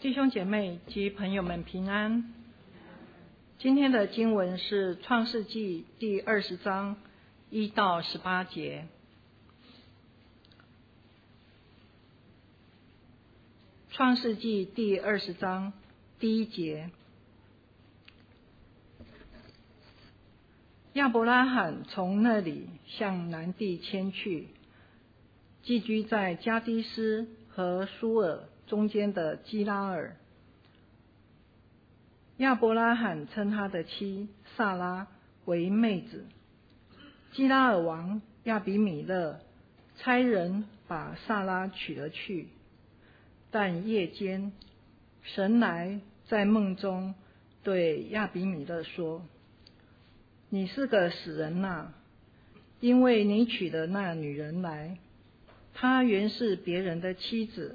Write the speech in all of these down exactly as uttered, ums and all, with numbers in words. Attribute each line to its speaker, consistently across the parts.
Speaker 1: 弟兄姐妹及朋友们平安。今天的经文是创世纪第二十章一到十八节。创世纪第二十章第一节，亚伯拉罕从那里向南地迁去，寄居在加低斯和苏尔中间的基拉尔。亚伯拉罕称他的妻萨拉为妹子。基拉尔王亚比米勒差人把萨拉娶了去，但夜间神来在梦中对亚比米勒说：你是个死人呐、啊，因为你娶的那女人来，她原是别人的妻子。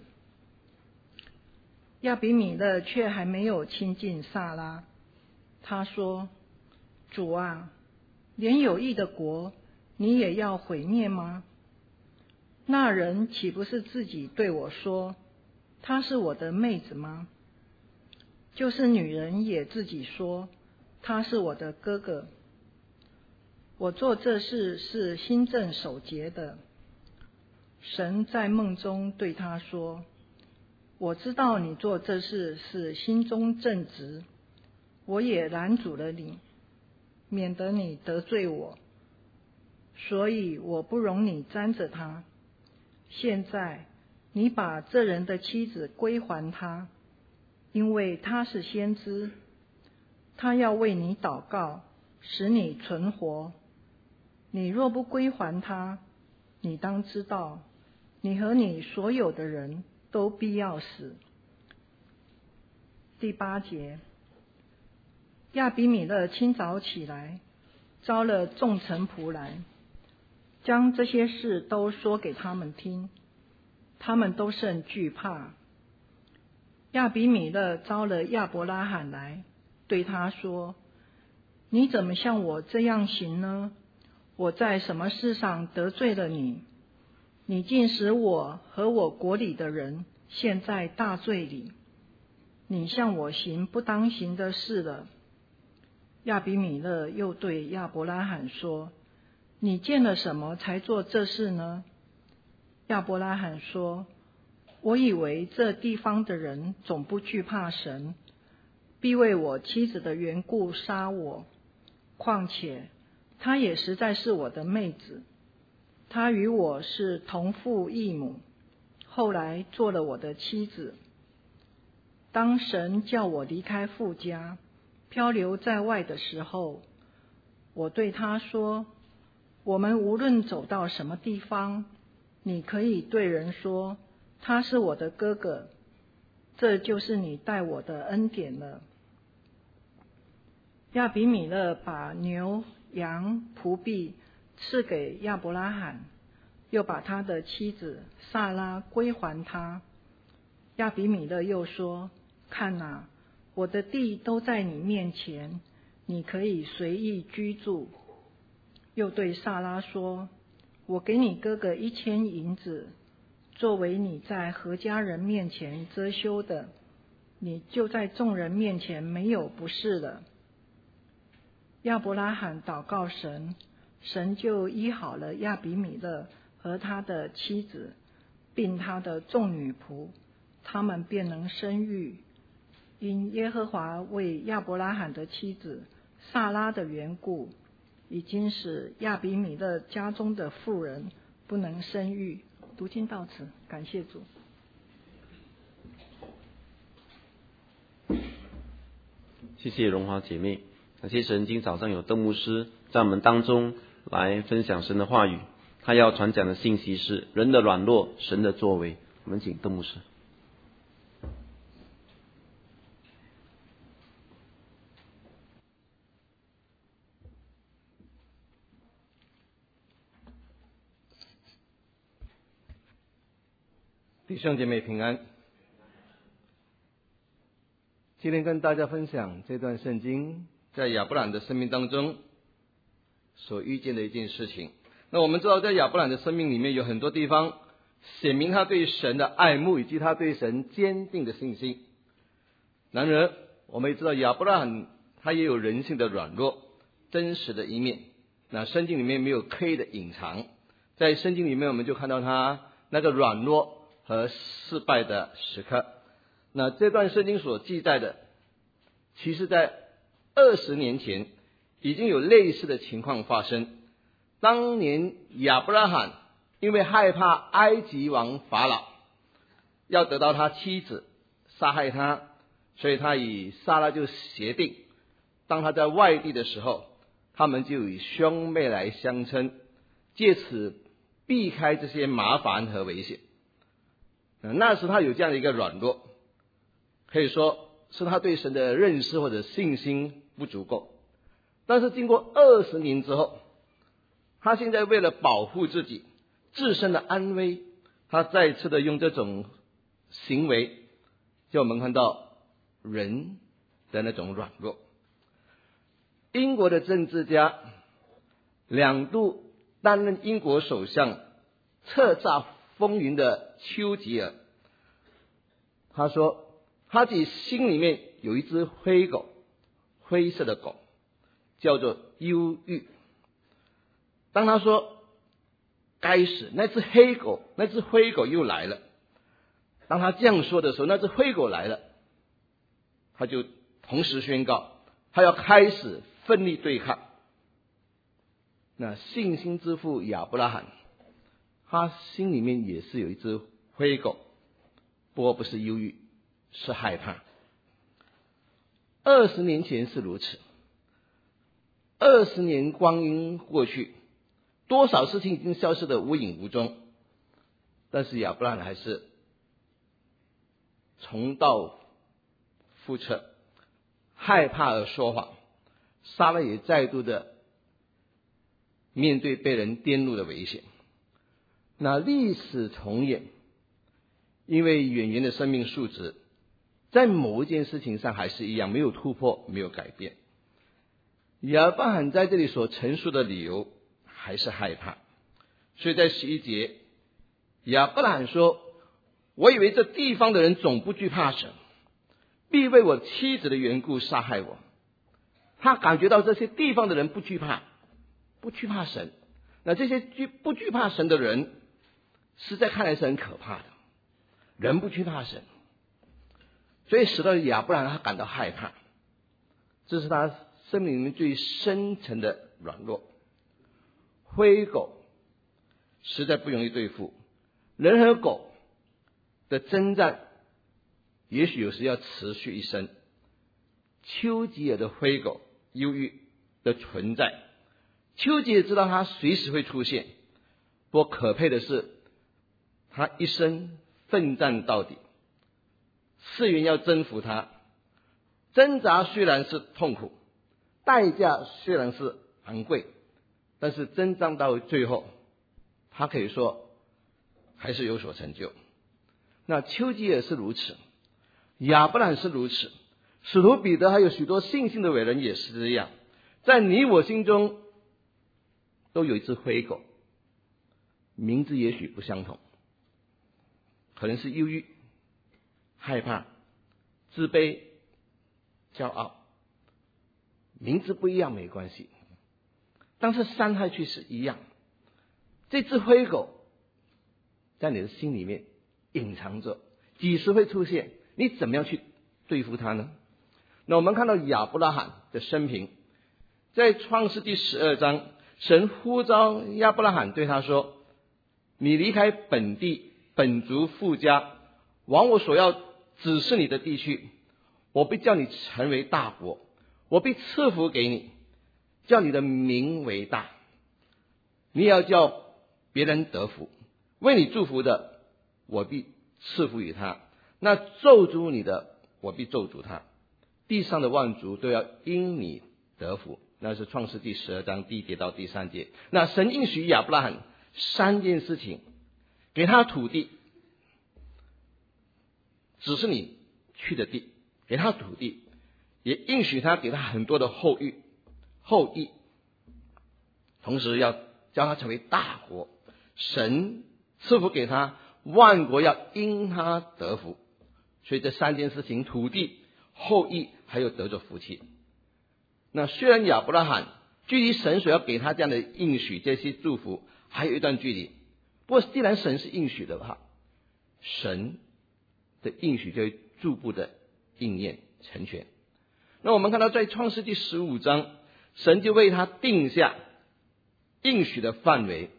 Speaker 1: 亚比米勒却还没有亲近萨拉，他说：主啊，连有益的国你也要毁灭吗？那人岂不是自己对我说她是我的妹子吗？就是女人也自己说他是我的哥哥。我做这事是心正守节的。神在梦中对他说：我知道你做这事是心中正直，我也拦阻了你，免得你得罪我，所以我不容你沾着他。现在你把这人的妻子归还他，因为他是先知，他要为你祷告，使你存活。你若不归还他，你当知道，你和你所有的人都必要死。第八节，亚比米勒清早起来，招了众臣仆来，将这些事都说给他们听，他们都甚惧怕。亚比米勒招了亚伯拉罕来，对他说：你怎么像我这样行呢？我在什么事上得罪了你？你竟使我和我国里的人陷在大罪里，你向我行不当行的事了。亚比米勒又对亚伯拉罕说：你见了什么才做这事呢？亚伯拉罕说：我以为这地方的人总不惧怕神，必为我妻子的缘故杀我。况且她也实在是我的妹子，她与我是同父异母，后来做了我的妻子。当神叫我离开父家，漂流在外的时候，我对他说：我们无论走到什么地方，你可以对人说他是我的哥哥，这就是你待我的恩典了。亚比米勒把牛羊仆婢赐给亚伯拉罕，又把他的妻子萨拉归还他。亚比米勒又说：看哪，我的地都在你面前，你可以随意居住。又对萨拉说：我给你哥哥一千银子，作为你在何家人面前遮羞的，你就在众人面前没有不是了。亚伯拉罕祷告神，神就医好了亚比米勒和他的妻子，并他的众女仆，他们便能生育。因耶和华为亚伯拉罕的妻子萨拉的缘故，已经使亚比米勒家中的妇人不能生育。读经到此，感谢主。
Speaker 2: 谢谢荣华姐妹，感谢神，今早上有邓牧师在我们当中来分享神的话语，他要传讲的信息是人的软弱，神的作为。我们请邓牧师。
Speaker 3: 弟兄姐妹平安。今天跟大家分享这段圣经在亚伯兰的生命当中所遇见的一件事情。那我们知道在亚伯兰的生命里面有很多地方显明他对神的爱慕以及他对神坚定的信心。 然而我们也知道亚伯拉罕他也有人性的软弱，真实的一面。那圣经里面没有刻意的隐藏，在圣经里面我们就看到他那个软弱和失败的时刻。那这段圣经所记载的，其实在二十年前已经有类似的情况发生。当年亚伯拉罕因为害怕埃及王法老要得到他妻子，杀害他，所以他与撒拉就协定，当他在外地的时候，他们就以兄妹来相称，借此避开这些麻烦和危险。那时他有这样的一个软弱，可以说是他对神的认识或者信心不足够。但是经过二十年之后，他现在为了保护自己自身的安危，他再次的用这种行为，叫我们看到人的那种软弱。英国的政治家两度担任英国首相叱咤风云的丘吉尔，他说他自己心里面有一只灰狗，灰色的狗，叫做忧郁。当他说该死，那只黑狗，那只灰狗又来了，当他这样说的时候，那只灰狗来了，他就同时宣告他要开始奋力对抗。那信心之父亚伯拉罕，他心里面也是有一只灰狗，不过不是忧郁，是害怕。二十年前是如此，二十年光阴过去，多少事情已经消失得无影无踪，但是亚伯拉罕还是重蹈覆辙，害怕而说谎。撒拉也再度的面对被人玷污的危险。那历史重演，因为演员的生命数值在某一件事情上还是一样，没有突破，没有改变。亚伯拉罕在这里所陈述的理由还是害怕，所以在十一节，亚伯拉罕说，我以为这地方的人总不惧怕神，必为我妻子的缘故杀害我。他感觉到这些地方的人不惧怕，不惧怕神。那这些惧不惧怕神的人，实在看来是很可怕的。人不惧怕神，所以使得亚伯拉罕他感到害怕，这是他生命里面最深层的软弱。灰狗实在不容易对付，人和狗的征战也许有时要持续一生。丘吉尔的灰狗忧郁的存在，丘吉尔知道他随时会出现，不过可佩的是他一生奋战到底，世人要征服他，挣扎虽然是痛苦，代价虽然是昂贵，但是征战到最后，他可以说还是有所成就。那丘吉尔是如此，亚伯拉罕是如此，使徒彼得还有许多信心的伟人也是这样。在你我心中都有一只灰狗，名字也许不相同，可能是忧郁、害怕、自卑、骄傲，名字不一样没关系，但是伤害却是一样。这只灰狗在你的心里面隐藏着，几时会出现？你怎么样去对付它呢？那我们看到亚伯拉罕的生平，在创世第十二章，神呼召亚伯拉罕对他说，你离开本地本族父家，往我所要指示你的地去，我必叫你成为大国，我必赐福给你，叫你的名为大，你也要叫别人得福，为你祝福的我必赐福于他，那咒诅你的我必咒诅他，地上的万族都要因你得福。那是创世第十二章第一节到第三节。那神应许亚伯拉罕三件事情，给他土地，只是你去的地，给他土地，也应许他给他很多的后裔后裔，同时要叫他成为大国，神赐福给他，万国要因他得福。所以这三件事情，土地、 后裔还有得着福气。那虽然亚伯拉罕距离神所要给他这样的应许，这些祝福还有一段距离，不过既然神是应许的话，神的应许就会逐步的应验成全。那我们看到在创世纪十五章，神就为他定下应许的范围。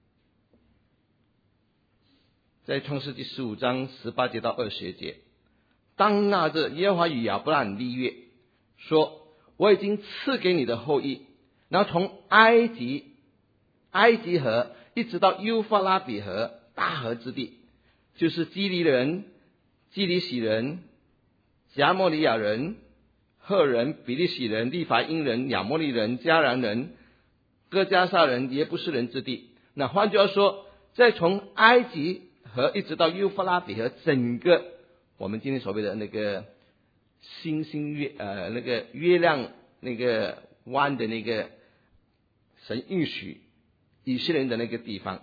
Speaker 3: 在创世纪十五章十八节到二十节，当那日耶和华与亚伯拉罕立约，说我已经赐给你的后裔，然后从埃及埃及河一直到幼发拉底河大河之地，就是基利人、基利喜人、加摩利亚人、赫人、比利洗人、利法因人、亚摩利人、迦南人、哥迦撒人、耶布斯人之地。那换句话说，再从埃及河一直到幼发拉底河，整个我们今天所谓的那个星星月呃那个月亮那个湾的那个神应许以色列人的那个地方，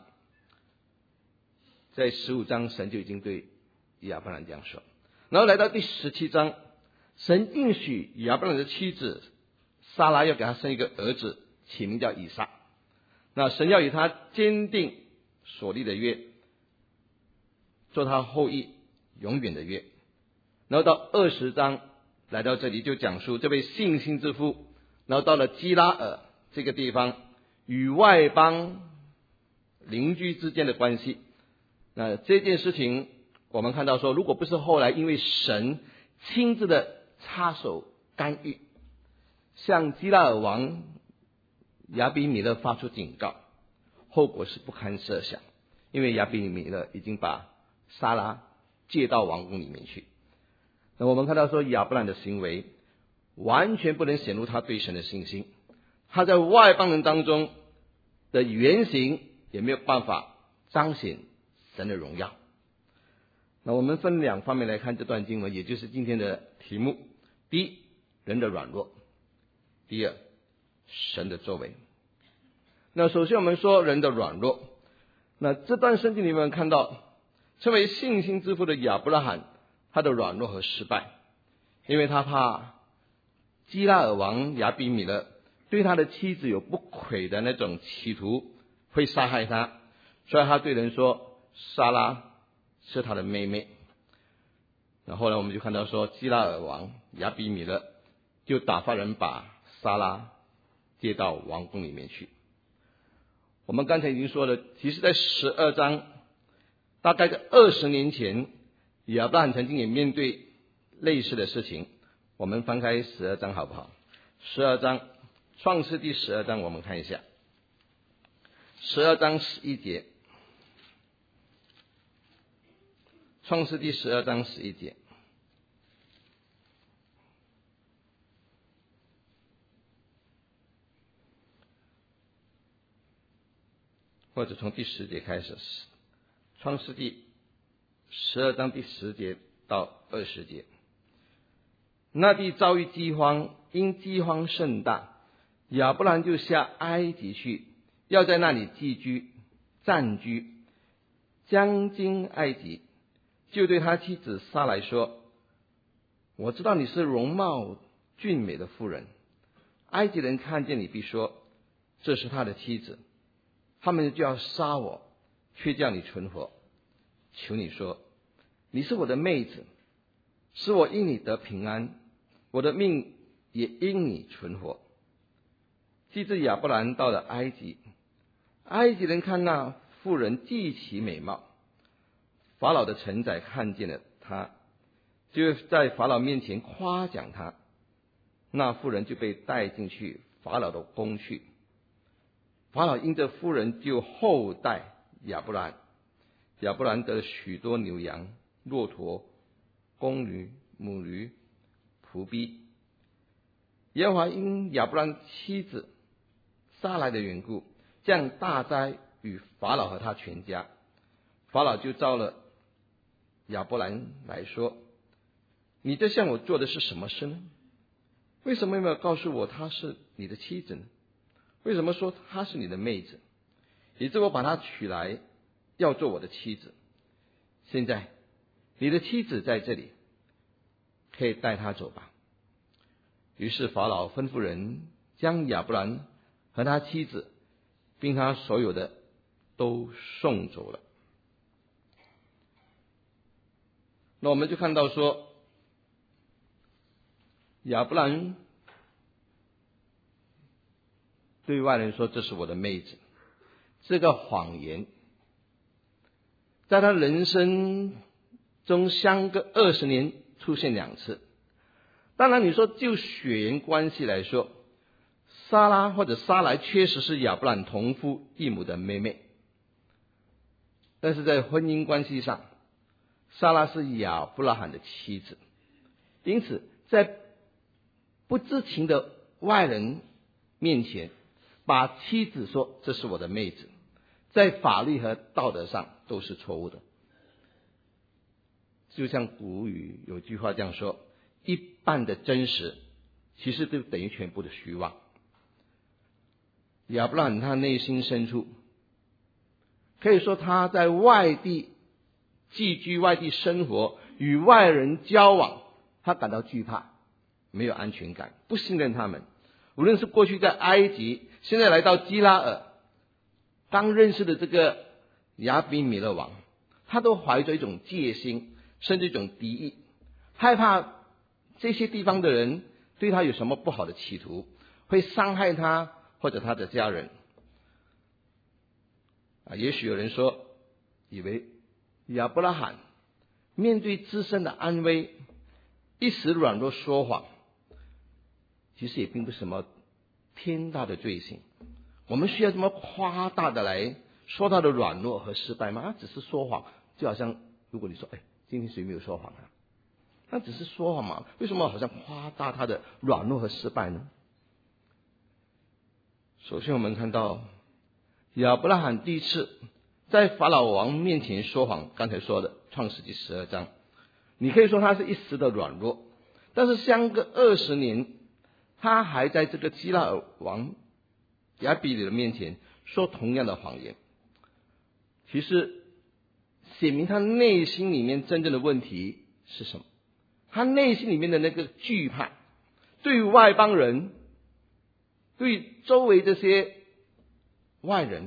Speaker 3: 在十五章神就已经对亚伯兰这样说。然后来到第十七章，神应许亚伯兰的妻子撒拉要给他生一个儿子，起名叫以撒。那神要与他坚定所立的约，做他后裔永远的约。然后到二十章来到这里就讲述这位信心之父，然后到了基拉尔这个地方与外邦邻居之间的关系。那这件事情我们看到说，如果不是后来因为神亲自的插手干预，向基拉尔王亚比米勒发出警告，后果是不堪设想。因为亚比米勒已经把撒拉借到王宫里面去。那我们看到说，亚伯兰的行为完全不能显露他对神的信心，他在外邦人当中的原型也没有办法彰显神的荣耀。那我们分两方面来看这段经文，也就是今天的题目。第一，人的软弱；第二，神的作为。那首先我们说人的软弱。那这段圣经里面看到，称为信心之父的亚伯拉罕，他的软弱和失败，因为他怕基拉尔王亚比米勒对他的妻子有不轨的那种企图，会杀害他，所以他对人说撒拉是他的妹妹。那后来我们就看到说，基拉尔王亚比米勒就打发人把撒拉接到王宫里面去。我们刚才已经说了，其实在十二章大概在二十年前，亚伯拉罕曾经也面对类似的事情。我们翻开十二章好不好？十二章，创世第十二章，我们看一下。十二章十一节，创世第十二章十一节。或者从第十节开始，创世记十二章第十节到二十节。那地遭遇饥荒，因饥荒甚大，亚伯兰就下埃及去，要在那里寄居暂居。将经埃及，就对他妻子撒来说，我知道你是容貌俊美的妇人，埃及人看见你必说，这是他的妻子，他们就要杀我，却叫你存活。求你说，你是我的妹子，使我因你得平安，我的命也因你存活。既至亚伯兰到了埃及，埃及人看那妇人极其美貌，法老的臣宰看见了她，就在法老面前夸奖她。那妇人就被带进去法老的宫去。法老因这妇人就厚待亚伯兰，亚伯兰得了许多牛羊、骆驼、公驴、母驴、仆婢。耶和华因亚伯兰妻子撒来的缘故，降大灾与法老和他全家。法老就召了亚伯兰来说，你这向我做的是什么事呢？为什么没有告诉我她是你的妻子呢？为什么说她是你的妹子？以致我把她娶来，要做我的妻子。现在你的妻子在这里， 可以带他走吧。于是法老吩咐人将亚伯兰和他妻子并他所有的都送走了。那我们就看到说，亚伯兰对外人说这是我的妹子，这个谎言在他人生中相隔二十年出现两次。当然你说就血缘关系来说，撒拉或者撒莱确实是亚伯兰同父异母的妹妹，但是在婚姻关系上，撒拉是亚伯拉罕的妻子，因此在不知情的外人面前把妻子说这是我的妹子，在法律和道德上都是错误的。就像古语有句话这样说，一半的真实其实就等于全部的虚妄。亚伯拉罕他内心深处，可以说他在外地寄居外地生活，与外人交往，他感到惧怕，没有安全感，不信任他们。无论是过去在埃及，现在来到基拉尔，刚认识的这个亚比米勒王，他都怀着一种戒心，甚至一种敌意，害怕这些地方的人对他有什么不好的企图，会伤害他或者他的家人。啊，也许有人说，以为亚伯拉罕面对自身的安危，一时软弱说谎，其实也并不是什么天大的罪行。我们需要这么夸大的来说他的软弱和失败吗？他只是说谎，就好像如果你说，哎，今天谁没有说谎啊？他只是说谎嘛，为什么好像夸大他的软弱和失败呢？首先我们看到亚伯拉罕第一次在法老王面前说谎，刚才说的创世纪十二章，你可以说他是一时的软弱，但是相隔二十年，他还在这个基拉尔王亚比里的面前说同样的谎言。其实显明他内心里面真正的问题是什么？他内心里面的那个惧怕，对于外邦人，对周围这些外人，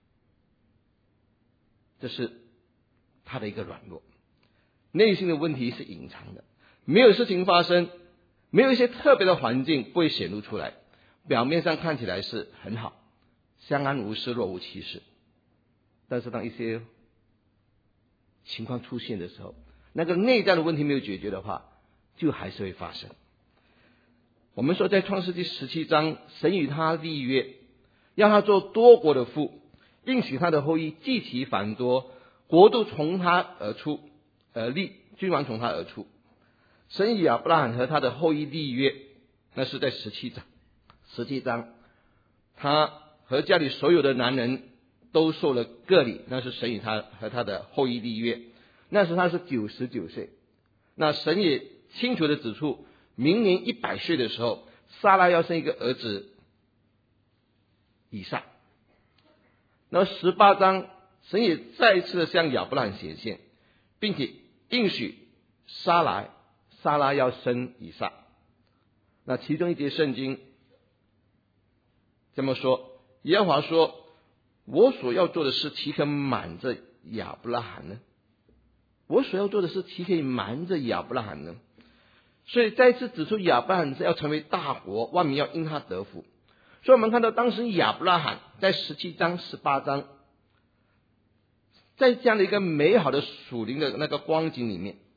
Speaker 3: 这是他的一个软弱。内心的问题是隐藏的，没有事情发生，没有一些特别的环境不会显露出来，表面上看起来是很好，相安无事，若无其事。但是当一些情况出现的时候，那个内在的问题没有解决的话，就还是会发生。我们说在创世纪十七章，神与他立约，让他做多国的父，应许他的后裔极其繁多，国度从他而出而立，君王从他而出。神与亚伯拉罕和他的后裔立约，那是在十七章十七章他和家里所有的男人都受了割礼，那是神与他和他的后裔立约。那时他是九十九岁，那神也清楚地指出，明年一百岁的时候，撒拉要生一个儿子以撒。那十八章神也再次的向亚伯拉罕显现，并且应许撒拉撒拉要生以撒。那其中一节圣经这么说，耶和华说，我所要做的事岂可瞒着亚伯拉罕呢？我所要做的事岂可以瞒着亚伯拉罕呢？所以再次指出亚伯拉罕是要成为大国，万民要因他得福。所以我们看到当时亚伯拉罕在十七章十八章，在这样的一个美好的属灵的那个光景里面，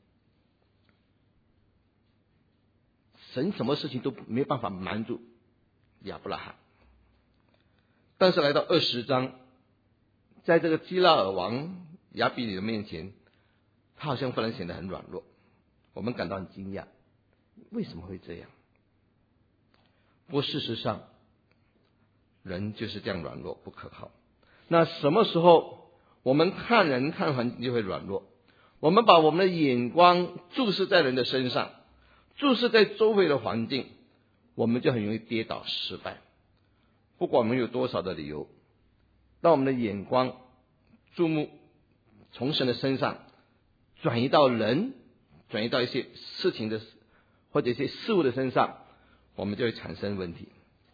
Speaker 3: 神什么事情都没有办法瞒住亚伯拉罕。但是来到二十章，在这个基拉尔王亚比里的面前，他好像忽然显得很软弱，我们感到很惊讶，为什么会这样？不过事实上，人就是这样软弱不可靠。那什么时候我们看人看环境就会软弱？我们把我们的眼光注视在人的身上，注视在周围的环境，我们就很容易跌倒失败。不管我们有多少的理由，当我们的眼光注目从神的身上转移到人，转移到一些事情的或者一些事物的身上，我们就会产生问题。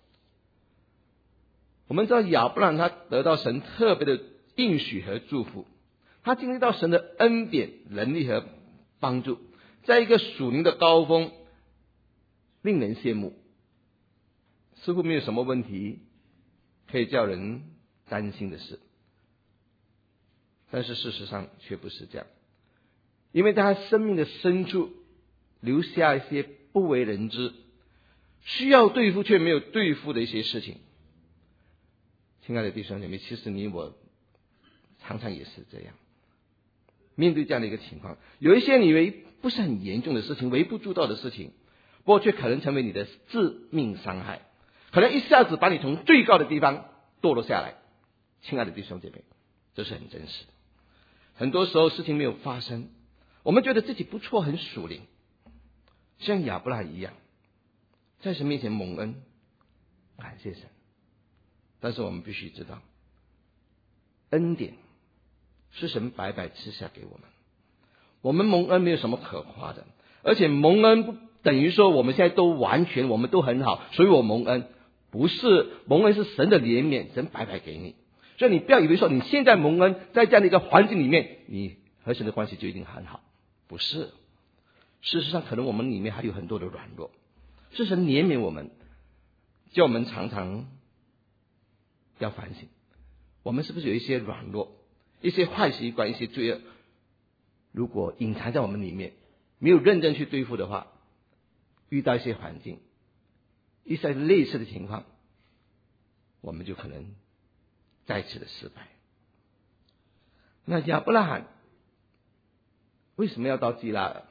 Speaker 3: 我们知道亚伯兰他得到神特别的应许和祝福，他经历到神的恩典、能力和帮助，在一个属灵的高峰，令人羡慕，似乎没有什么问题可以叫人担心的事。但是事实上却不是这样，因为在他生命的深处留下一些不为人知、需要对付却没有对付的一些事情。亲爱的弟兄姐妹，其实你我常常也是这样，面对这样的一个情况，有一些你以为不是很严重的事情、微不足道的事情，不过却可能成为你的致命伤害，可能一下子把你从最高的地方堕落下来。亲爱的弟兄姐妹，这是很真实的。很多时候事情没有发生，我们觉得自己不错，很属灵，像亚伯拉罕一样，在神面前蒙恩，感谢神。但是我们必须知道，恩典是神白白赐下给我们，我们蒙恩没有什么可夸的，而且蒙恩不等于说我们现在都完全，我们都很好，所以我蒙恩。不是，蒙恩是神的怜悯，神白白给你。所以你不要以为说你现在蒙恩，在这样的一个环境里面，你和神的关系就一定很好，不是。事实上可能我们里面还有很多的软弱，是神怜悯我们，叫我们常常要反省，我们是不是有一些软弱，一些坏习惯，一些罪恶，如果隐藏在我们里面，没有认真去对付的话，遇到一些环境，一些类似的情况，我们就可能再次的失败。那亚伯拉罕为什么要到基拉尔？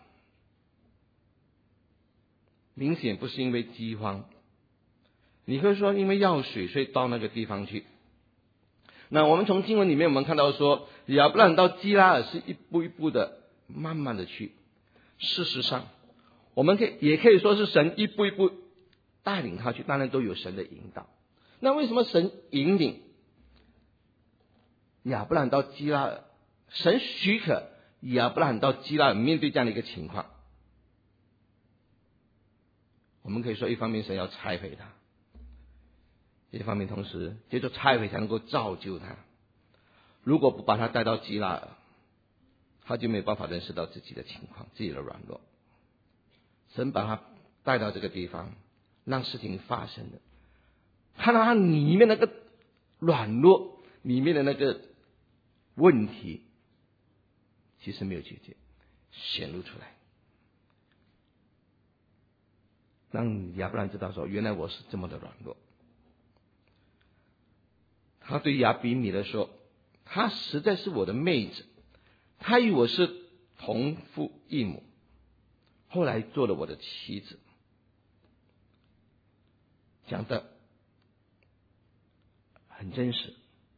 Speaker 3: 明显不是因为饥荒，你会说因为要水所以到那个地方去。那我们从经文里面我们看到说，亚伯拉罕到基拉尔是一步一步的慢慢的去。事实上我们可以也可以说是神一步一步带领他去，当然都有神的引导。那为什么神引领亚伯拉罕到基拉尔？神许可亚伯拉罕到基拉尔面对这样的一个情况，我们可以说一方面神要拆毁他，一方面同时借着拆毁才能够造就他。如果不把他带到基拉尔，他就没有办法认识到自己的情况，自己的软弱。神把他带到这个地方，让事情发生了，看到他里面那个软弱，里面的那个问题其实没有解决，显露出来，让亚伯兰知道说，原来我是这么的软弱。他对亚比米勒说，她实在是我的妹子，她与我是同父异母，后来做了我的妻子。讲的很真实，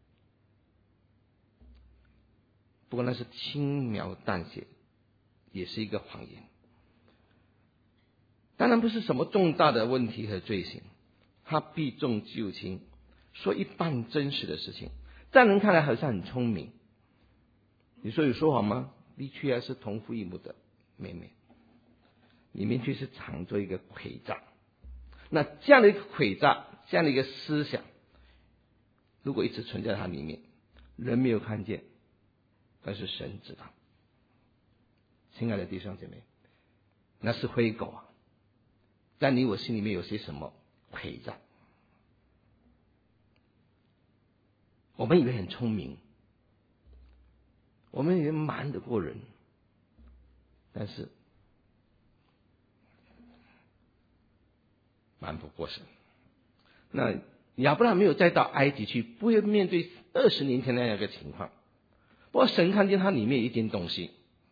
Speaker 3: 不过那是轻描淡写，也是一个谎言。当然不是什么重大的问题和罪行，他避重就轻，说一半真实的事情，在人看来好像很聪明。你说有说谎吗？的确是同父异母的妹妹，里面却是藏着一个诡诈。那这样的一个诡诈，这样的一个思想，如果一直存在它里面，人没有看见，但是神知道。亲爱的弟兄姐妹，那是灰狗啊，在你我心里面有些什么诡诈？我们以为很聪明，我们以为瞒得过人，但是瞒不过神。那亚伯拉罕没有再到埃及去，不会面对二十年前那样一个情况。不过神看见他里面有一件东西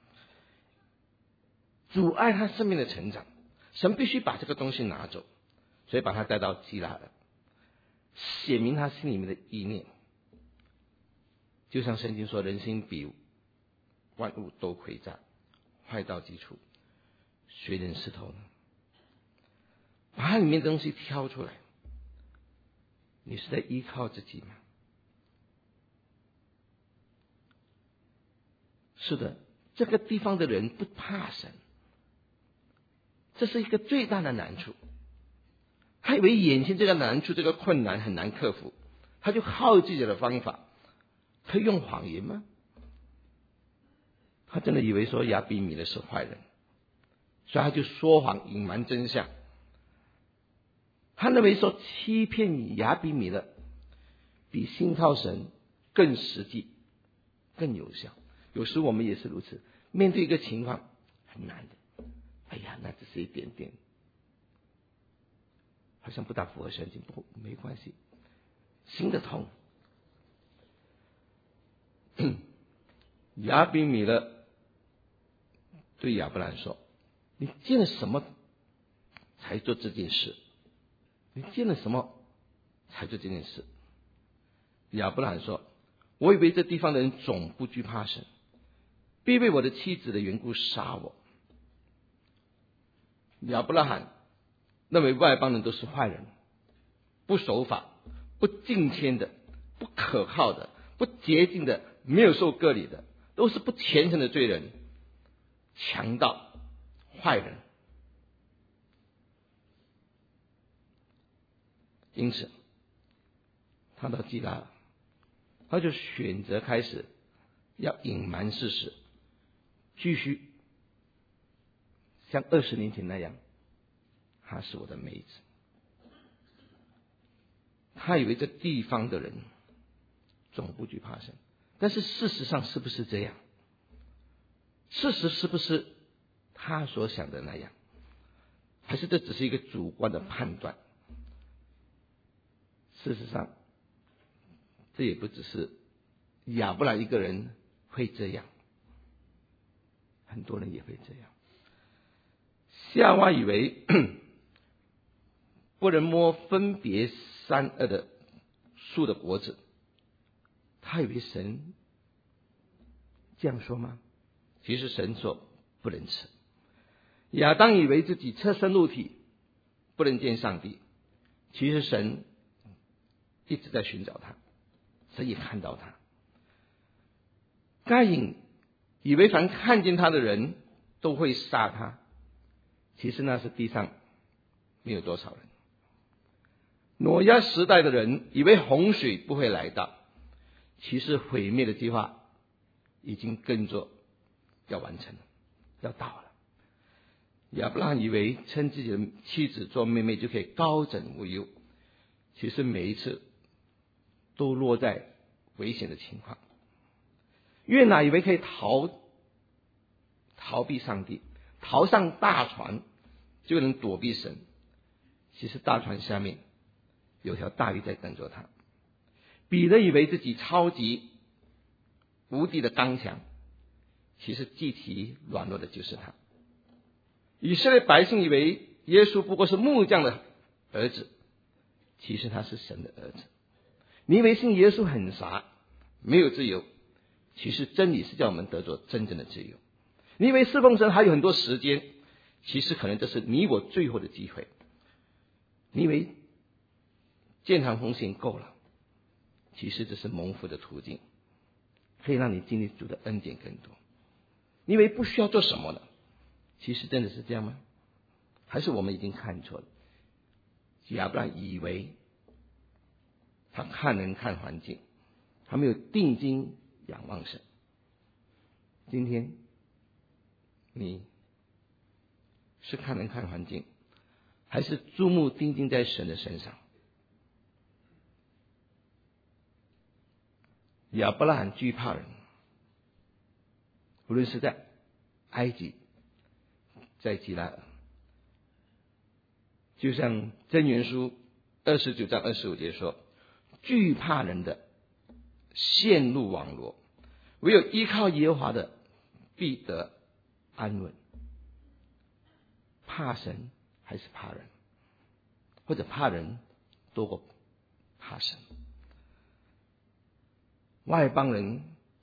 Speaker 3: 阻碍他生命的成长，神必须把这个东西拿走，所以把他带到基拉尔，写明他心里面的意念。就像圣经说，人心比万物都诡诈，坏到极处，谁能识透呢？把它里面的东西挑出来，你是在依靠自己吗？是的，这个地方的人不怕神， 这是一个最大的难处。他以为眼前这个难处、这个困难很难克服，他就靠自己的方法，他用谎言吗？他真的以为说亚比米勒是坏人，所以他就说谎隐瞒真相。他认为说欺骗亚比米勒比信靠神更实际、更有效。有时我们也是如此，面对一个情况很难的，哎呀，那只是一点点，好像不大符合圣经，不没关系，行得通。亚比米勒对亚伯兰说：“你见了什么才做这件事？你见了什么才做这件事？”亚伯兰说：“我以为这地方的人总不惧怕神，必为我的妻子的缘故杀我。”亚伯拉罕认为外邦人都是坏人，不守法、不敬虔的、不可靠的、不洁净的、没有受割礼的，都是不虔诚的罪人、强盗、坏人。因此他到基拉尔，他就选择开始要隐瞒事实，继续像二十年前那样，她是我的妹子。他以为这地方的人总不惧怕神，但是事实上是不是这样？事实是不是他所想的那样？还是这只是一个主观的判断？事实上，这也不只是亚伯兰一个人会这样，很多人也会这样。夏娃以为不能摸分别善恶的树的果子，他以为神这样说吗？其实神说不能吃。亚当以为自己侧身入体，不能见上帝，其实神一直在寻找他，神也看到他。该隐以为凡看见他的人都会杀他，其实那是地上没有多少人。挪亚时代的人以为洪水不会来到，其实毁灭的计划已经跟着要完成了，要到了。亚伯拉罕以为称自己的妻子做妹妹就可以高枕无忧，其实每一次都落在危险的情况。约拿以为可以逃逃避上帝，逃上大船就能躲避神，其实大船下面有条大鱼在等着他。彼得以为自己超级无敌的刚强，其实极其软弱的就是他。以色列百姓以为耶稣不过是木匠的儿子，其实他是神的儿子。你以为信耶稣很傻，没有自由，其实真理是叫我们得着真正的自由。你以为侍奉神还有很多时间，其实可能这是你我最后的机会。你以为建堂奉献够了，其实这是蒙福的途径，可以让你经历主的恩典更多。你以为不需要做什么了，其实真的是这样吗？还是我们已经看错了？亚伯兰以为他看人看环境，他没有定睛仰望神。今天你是看人看环境，还是注目定睛在神的身上？亚伯拉罕惧怕人，无论是在埃及，在基拉尔，就像箴言书二十九章二十五节说：惧怕人的陷入网罗，唯有依靠耶和华的必得安稳。怕神还是怕人，或者怕人多过怕神？外邦人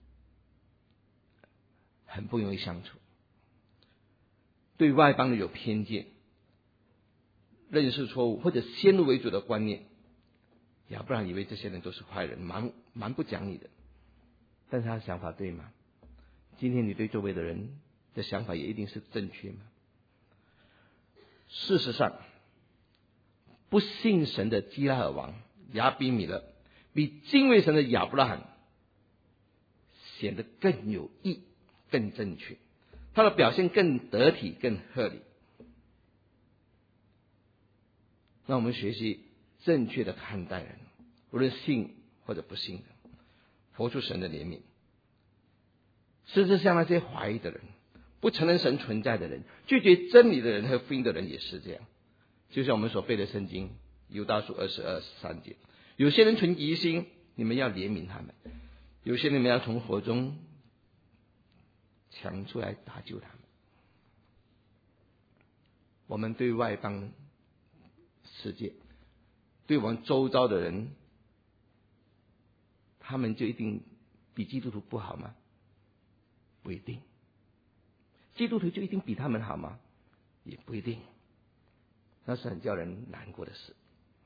Speaker 3: 很不容易相处，对外邦人有偏见，认识错误或者先入为主的观念。亚伯兰以为这些人都是坏人，蛮蛮不讲理的，但是他的想法对吗？今天你对周围的人的想法也一定是正确吗？ 事实上，不信神的基拉尔王亚比米勒比敬畏神的亚伯拉罕显得更有义、更正确，他的表现更得体、更合理。让我们学习正确的看待人，无论信或者不信的，活出神的怜悯。甚至像那些怀疑的人、不承认神存在的人、拒绝真理的人和福音的人也是这样。就像我们所背的圣经犹大书二十二三节，有些人存疑心，你们要怜悯他们；有些人你们要从火中抢出来搭救他们。我们对外邦世界，对我们周遭的人，他们就一定比基督徒不好吗？不一定。基督徒就一定比他们好吗？也不一定。那是很叫人难过的事。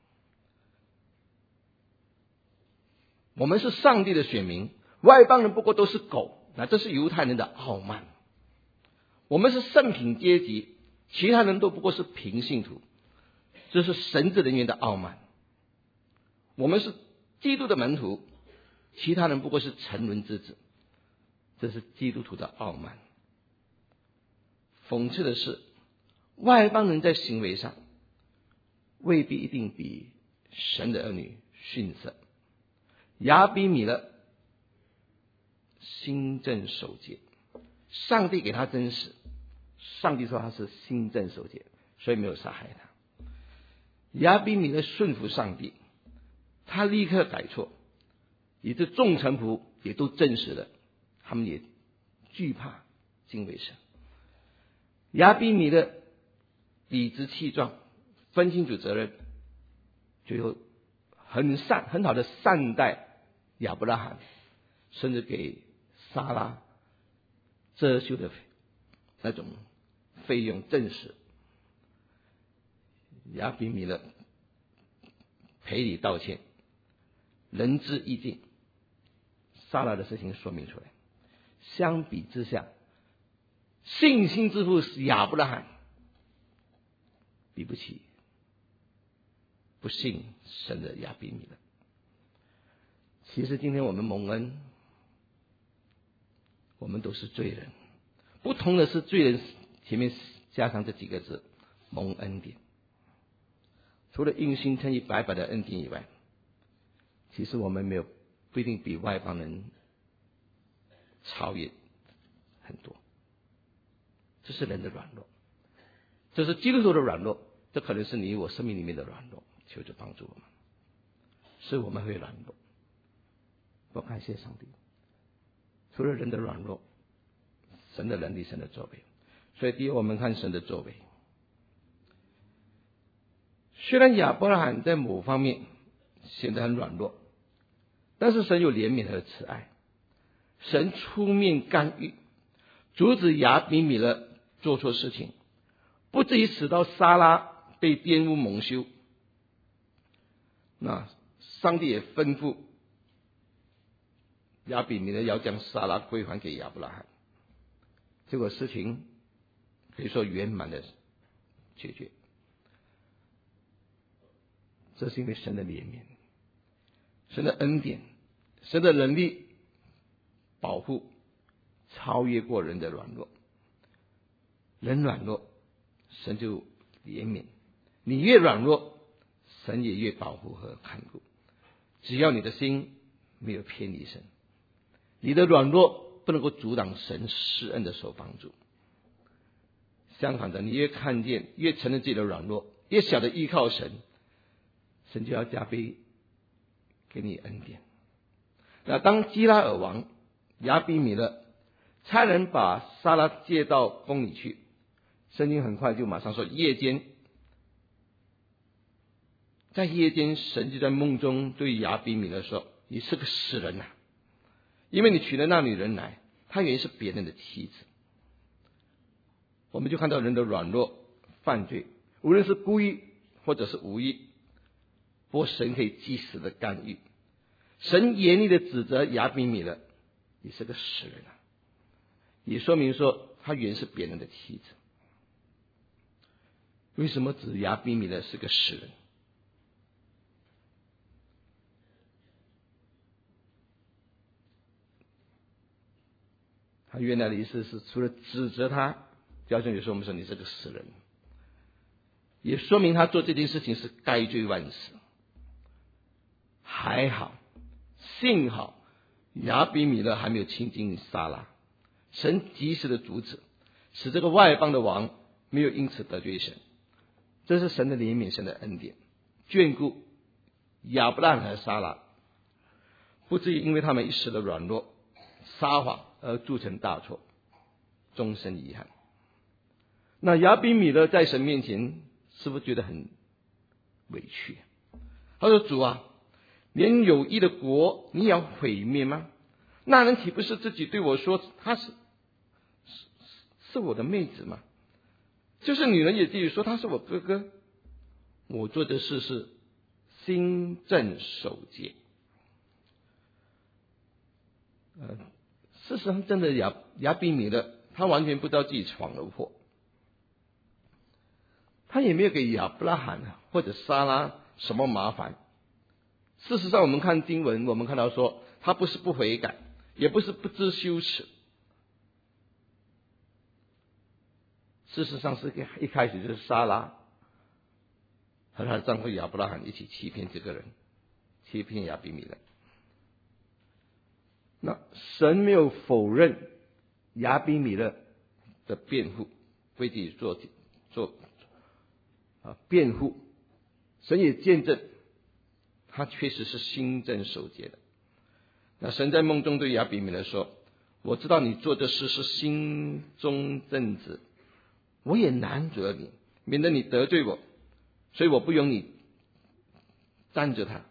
Speaker 3: 我们是上帝的选民，外邦人不过都是狗，那这是犹太人的傲慢。我们是圣品阶级，其他人都不过是平信徒，这是神职人员的傲慢。我们是基督的门徒，其他人不过是沉沦之子，这是基督徒的傲慢。讽刺的是，外邦人在行为上未必一定比神的儿女逊色。亚比米勒心正守节，上帝给他真实，上帝说他是心正守节，所以没有杀害他。亚比米勒顺服上帝，他立刻改错，以致众臣仆也都证实了，他们也惧怕敬畏神。亚比米勒理直气壮，分清楚责任，最后很善很好的善待亚伯拉罕，甚至给撒拉遮羞的那种费用证实。亚比米勒赔礼道歉，仁至义尽，撒拉的事情说明出来。相比之下，信心之父亚伯拉罕比不起不信神的亚比米勒。其实今天我们蒙恩，我们都是罪人，不同的是罪人前面加上这几个字蒙恩典。除了因信称义白白的恩典以外，其实我们没有不一定比外邦人超越很多。这是人的软弱，这是基督徒的软弱，这可能是你我生命里面的软弱。求主帮助我们，是我们会软弱。我感谢上帝，除了人的软弱，神的能力，神的作为。所以第一，我们看神的作为。虽然亚伯拉罕在某方面显得很软弱，但是神有怜悯和慈爱，神出面干预，阻止亚比米勒做错事情，不至于使到撒拉被玷污蒙羞。那上帝也吩咐亚比米勒要将撒拉归还给亚伯拉罕，结果事情可以说圆满的解决。这是因为神的怜悯，神的恩典，神的能力保护超越过人的软弱。人软弱，神就怜悯；你越软弱，神也越保护和看顾。只要你的心没有偏离神，你的软弱不能够阻挡神施恩的手帮助。相反的，你越看见，越承认自己的软弱，越晓得依靠神，神就要加倍给你恩典。那当基拉尔王亚比米勒差人把撒拉接到宫里去，圣经很快就马上说，夜间，在夜间，神就在梦中对亚比米勒说：“你是个死人呐、啊，因为你娶了那女人来，她原是别人的妻子。”我们就看到人的软弱、犯罪，无论是故意或者是无意，不过神可以及时的干预。神严厉的指责亚比米勒：“你是个死人啊！”也说明说他原是别人的妻子。 为什么指亚比米勒是个死人？他原来的意思是，除了指责他，教训有时候我们说你是个死人，也说明他做这件事情是该罪万死。还好，幸好亚比米勒还没有亲近撒拉，神及时的阻止，使这个外邦的王没有因此得罪神。这是神的怜悯，神的恩典，眷顾亚伯拉罕和撒拉，不至于因为他们一时的软弱撒谎而铸成大错，终身遗憾。那亚比米勒在神面前是不是觉得很委屈？他说：主啊，连有益的国你也要毁灭吗？那人岂不是自己对我说他是是是我的妹子吗？就是女人也自己说他是我哥哥。我做的事是心正守节。呃，事实上，真的亚亚比米勒他完全不知道自己闯了祸，他也没有给亚伯拉罕或者撒拉什么麻烦。事实上，我们看经文，我们看到说，他不是不悔改，也不是不知羞耻。事实上是一开始就是撒拉和她的丈夫亚伯拉罕一起欺骗这个人，欺骗亚比米勒。那神没有否认亚比米勒的辩护，为自己做做啊辩护，神也见证他确实是心正守节的。那神在梦中对亚比米勒说：我知道你做的事是心中正直，我也拦阻了你，免得你得罪我，所以我不容你站着他。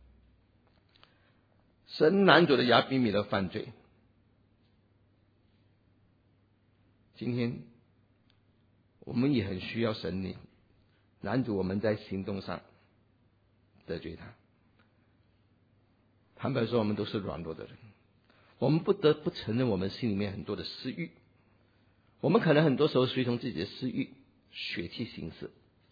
Speaker 3: 神拦阻了亚比米勒犯罪。今天我们也很需要神拦阻我们在行动上得罪他。坦白说，我们都是软弱的人，我们不得不承认我们心里面很多的私欲，我们可能很多时候随从自己的私欲血气行事。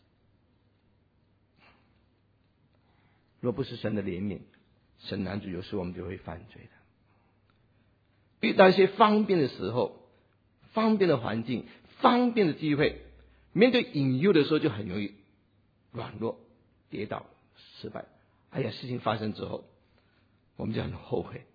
Speaker 3: 若不是神的怜悯，神拦阻，有时我们就会犯罪的。遇到一些方便的时候，方便的环境，方便的机会，面对引诱的时候就很容易软弱、跌倒、失败。哎呀，事情发生之后，我们就很后悔。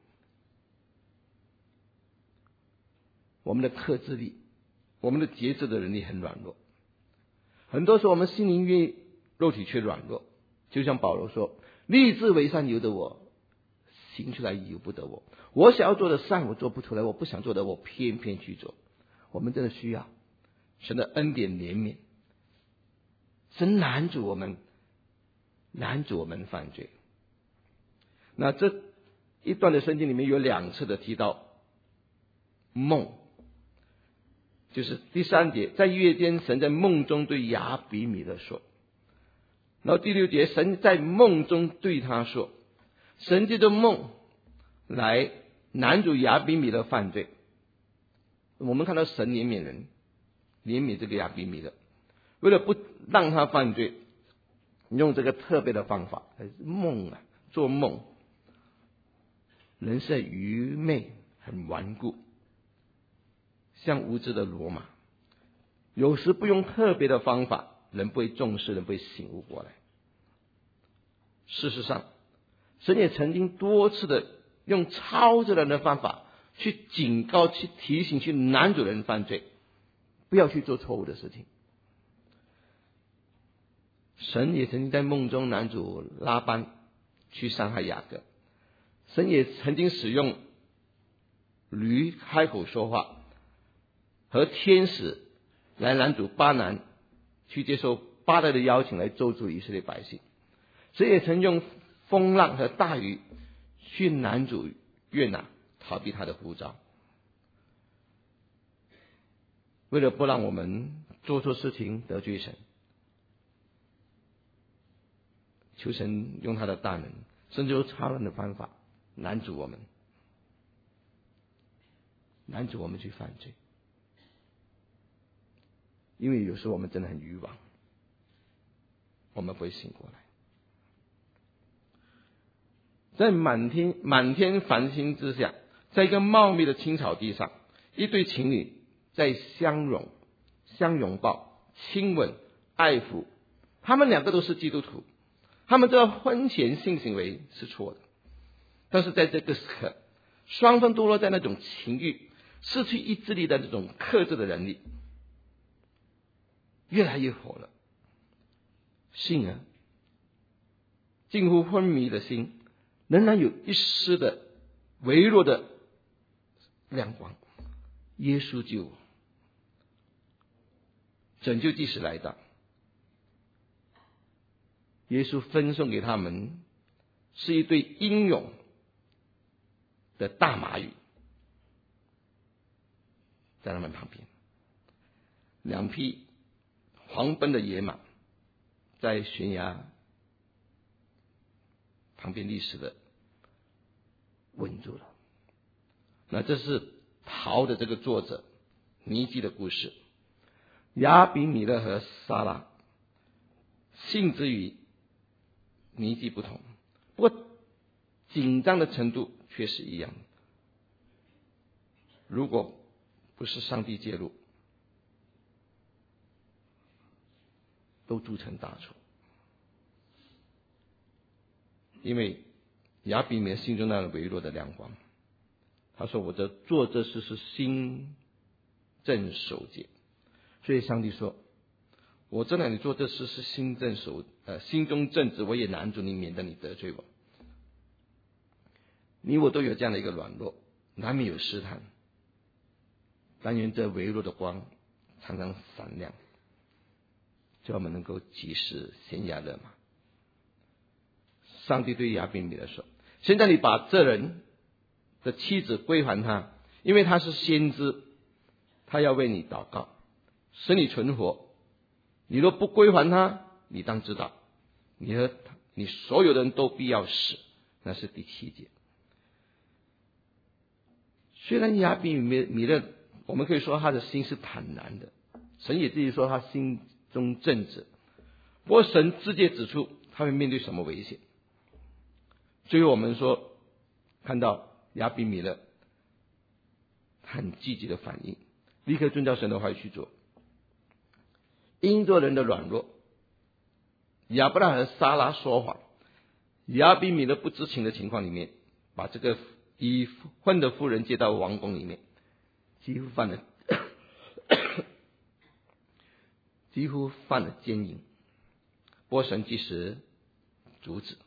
Speaker 3: 我们的克制力，我们的节制的能力很软弱。很多时候我们心灵愿意，肉体却软弱。就像保罗说：立志为善由得我，行出来由不得我。我想要做的善我做不出来，我不想做的我偏偏去做。我们真的需要神的恩典怜悯，神拦阻我们，拦阻我们犯罪。那这一段的圣经里面有两次的提到梦，就是第三节，在夜间神在梦中对亚比米勒说，然后第六节神在梦中对他说，神借着梦来拦阻亚比米勒犯罪。我们看到神怜悯人，怜悯这个亚比米勒，为了不让他犯罪，用这个特别的方法，梦啊，做梦。人是很愚昧，很顽固，像无知的骡马。有时不用特别的方法，人不会重视，人不会醒悟过来。事实上，神也曾经多次的用超自然的方法去警告、去提醒、去拦阻人犯罪，不要去做错误的事情。神也曾经在梦中拦阻拉班去伤害雅各。神也曾经使用驴开口说话和天使来拦阻巴南去接受巴勒的邀请来咒诅以色列百姓。神也曾用风浪和大雨去拦阻约拿逃避他的呼召。为了不让我们做错事情得罪神，求神用他的大能，甚至用超人的方法拦阻我们，拦阻我们去犯罪。因为有时候我们真的很愚妄， 我们不会醒过来。在满天满天繁星之下，在一个茂密的青草地上，一对情侣在相拥、相拥抱、亲吻、爱抚。他们两个都是基督徒，他们这婚前性行为是错的，但是在这个时刻，双方都落在那种情欲、失去意志力的这种克制的能力，越来越火了。幸而近乎昏迷的心，仍然有一丝的微弱的亮光。耶稣救我，拯救即使来到。耶稣分送给他们是一对英勇的大马语，在他们旁边，两匹狂奔的野马在悬崖旁边立时的稳住了。那这是逃的这个作者尼基的故事。亚比米勒和撒拉性质与尼基不同，不过紧张的程度却是一样的。如果不是上帝介入，都铸成大错。因为亚比米勒心中那微弱的亮光，他说：“我这做这事是心正守节。”所以上帝说：“我知道你做这事是心正守，呃，心中正直，我也拦住你，免得你得罪我。你我都有这样的一个软弱，难免有试探。但愿这微弱的光常常闪亮，叫我们能够及时悬崖勒马。”上帝对亚比米勒说：“现在你把这人的妻子归还他，因为他是先知，他要为你祷告，使你存活。你若不归还他，你当知道，你和你所有的人都必要死。”那是第七节。虽然亚比米勒，我们可以说他的心是坦然的，神也自己说他心中正直。不过神直接指出他会面对什么危险。最后我们说看到亚比米勒很积极的反应，立刻遵照神的话去做。因着人的软弱，亚伯拉罕和撒拉说谎，亚比米勒不知情的情况里面，把这个已婚的妇人接到王宫里面，几乎犯了几乎犯了奸淫。波神即时阻止，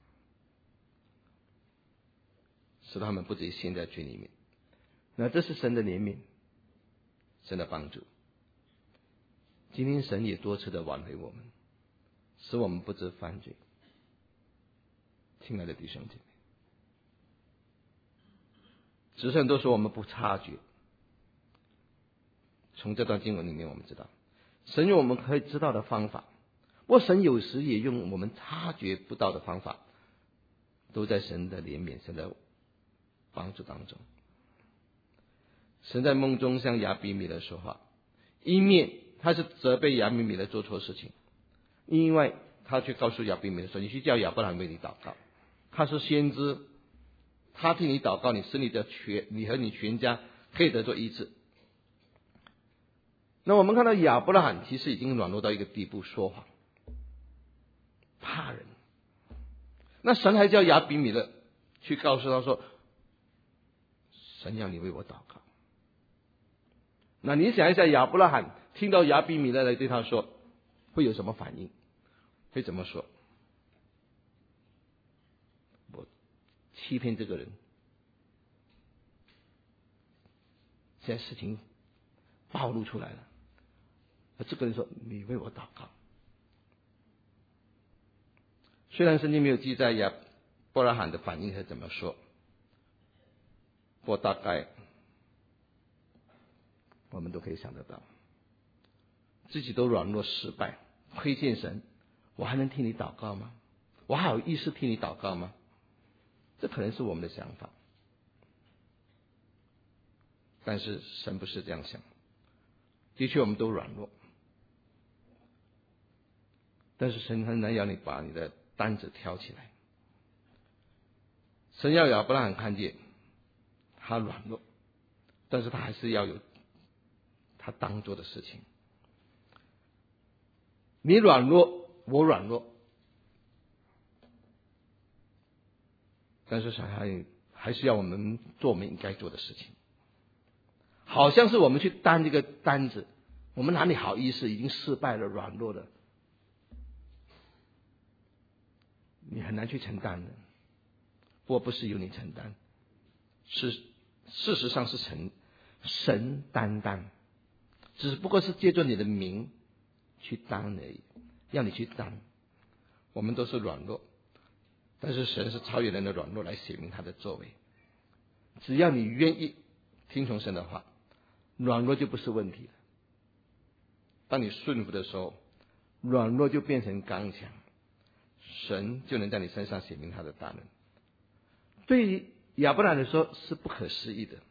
Speaker 3: 使他们不至于陷在罪里面。那这是神的怜悯，神的帮助。今天神也多次的挽回我们，使我们不致犯罪。亲爱的弟兄姐妹，只是很多时候我们不察觉。从这段经文里面我们知道，神用我们可以知道的方法，不过神有时也用我们察觉不到的方法，都在神的怜悯、神的帮助当中。神在梦中向亚比米勒说话，一面他是责备亚比米勒做错事情，另外他却告诉亚比米勒说：“你去叫亚伯兰为你祷告，他是先知，他替你祷告，你使你的全你和你全家可以得做医治。”那我们看到亚伯拉罕其实已经软弱到一个地步，说谎、怕人。那神还叫亚比米勒去告诉他说：“神要你为我祷告。”那你想一下，亚伯拉罕听到亚比米勒来对他说，会有什么反应？会怎么说？我欺骗这个人，现在事情暴露出来了。这个人说：“你为我祷告。”虽然圣经没有记载亚伯拉罕的反应是怎么说，不过大概我们都可以想得到，自己都软弱失败，亏欠神，我还能替你祷告吗？我还有意识替你祷告吗？这可能是我们的想法，但是神不是这样想。的确我们都软弱， 但是神很难要你把你的担子挑起来。神要亚伯拉罕看见他软弱，但是他还是要有他当做的事情。你软弱，我软弱，但是神还还是要我们做我们应该做的事情。好像是我们去担这个担子，我们哪里好意思？已经失败了，软弱了，你很难去承担的。不过不是由你承担，是事实上是神神担当，只不过是借着你的名去担而已，要你去担。我们都是软弱，但是神是超越人的软弱来显明他的作为。只要你愿意听从神的话，软弱就不是问题了。当你顺服的时候，软弱就变成刚强，神就能在你身上显明他的大能。对于亚伯拉罕来说是不可思议的，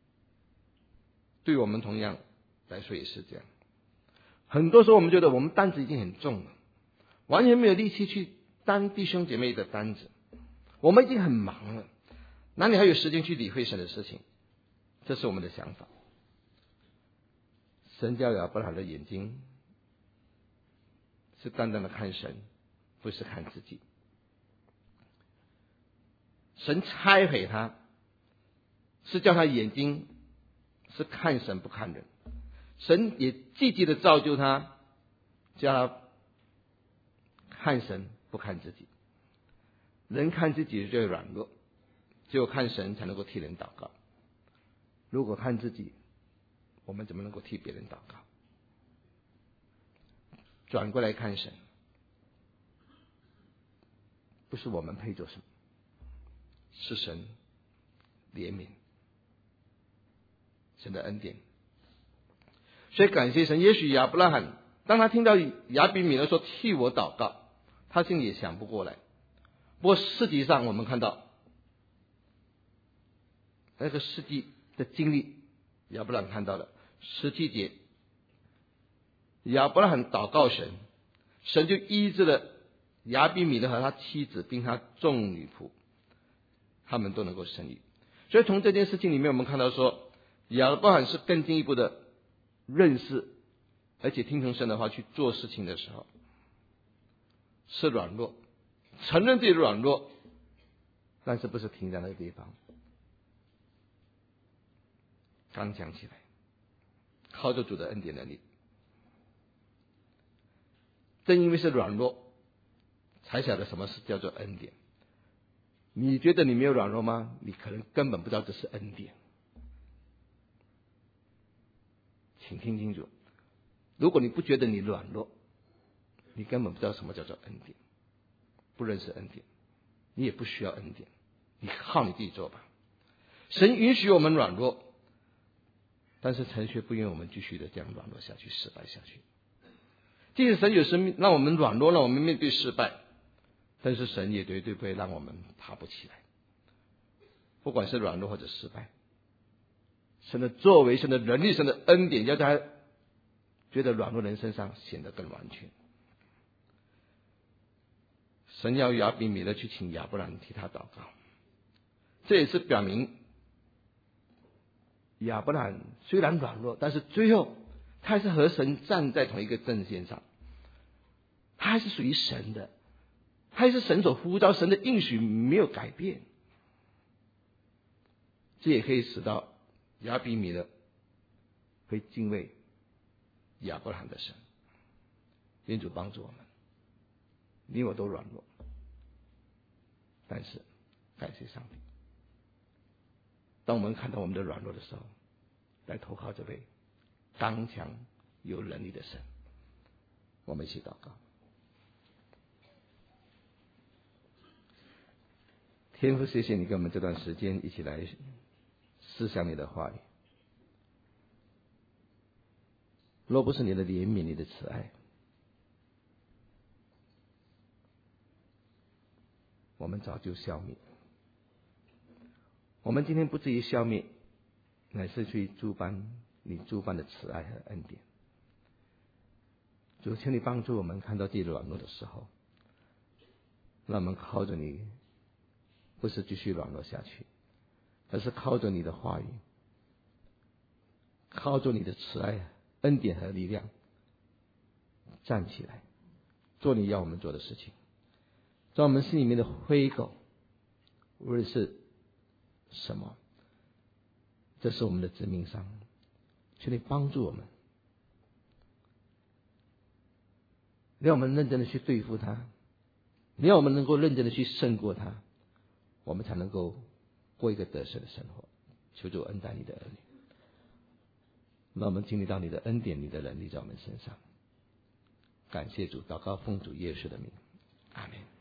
Speaker 3: 对我们同样来说也是这样。很多时候我们觉得我们担子已经很重了，完全没有力气去担弟兄姐妹的担子，我们已经很忙了，哪里还有时间去理会神的事情？这是我们的想法。神叫亚伯拉罕的眼睛是单单的看神，不是看自己。神拆毁他，是叫他眼睛是看神不看人。神也积极的造就他，叫他看神不看自己。人看自己就软弱，只有看神才能够替人祷告。如果看自己，我们怎么能够替别人祷告？转过来看神，不是我们配做什么，是神怜悯，神的恩典。所以感谢神。也许亚伯拉罕当他听到亚比米勒说替我祷告，他心里也想不过来。不过实际上我们看到那个实际的经历，亚伯拉罕看到了十七节，亚伯拉罕祷告神，神就医治了亚比米勒和他妻子并他众女仆，他们都能够生育。所以从这件事情里面我们看到说，亚伯拉罕是更进一步的认识而且听从神的话去做事情的时候，是软弱，承认自己的软弱，但是不是停在那个地方，刚强起来，靠着主的恩典能力。正因为是软弱，才晓得什么是叫做恩典。你觉得你没有软弱吗？你可能根本不知道这是恩典。请听清楚，如果你不觉得你软弱，你根本不知道什么叫做恩典，不认识恩典，你也不需要恩典，你靠你自己做吧。神允许我们软弱，但是神却不愿我们继续的这样软弱下去，失败下去。即使神有时让我们软弱，让我们面对失败，但是神也绝对不会让我们爬不起来。不管是软弱或者失败，神的作为，神的能力，神的恩典，要在他觉得软弱人身上显得更完全。神要亚比米勒去请亚伯兰替他祷告，这也是表明亚伯兰虽然软弱，但是最后他还是和神站在同一个阵线上，他还是属于神的，他还是神所呼召，神的应许没有改变。这也可以使到亚比米勒会敬畏亚伯兰的神。愿主帮助我们，你我都软弱，但是感谢上帝，当我们看到我们的软弱的时候，来投靠这位刚强有能力的神。我们一起祷告。天父，谢谢你给我们这段时间一起来思想你的话语。若不是你的怜悯，你的慈爱，我们早就消灭。我们今天不至于消灭，乃是去诸般你诸般的慈爱和恩典。 主，请你帮助我们看到自己的软弱的时候，让我们靠着你，不是继续软弱下去，而是靠着你的话语，靠着你的慈爱、恩典和力量，站起来，做你要我们做的事情。在我们心里面的灰垢，无论是什么，这是我们的致命伤，求你帮助我们，让我们认真的去对付它，让我们能够认真的去胜过它，我们才能够过一个得胜的生活。求主恩待你的儿女，让我们经历到你的恩典、你的能力在我们身上。感谢主，祷告奉主耶稣的名，阿门。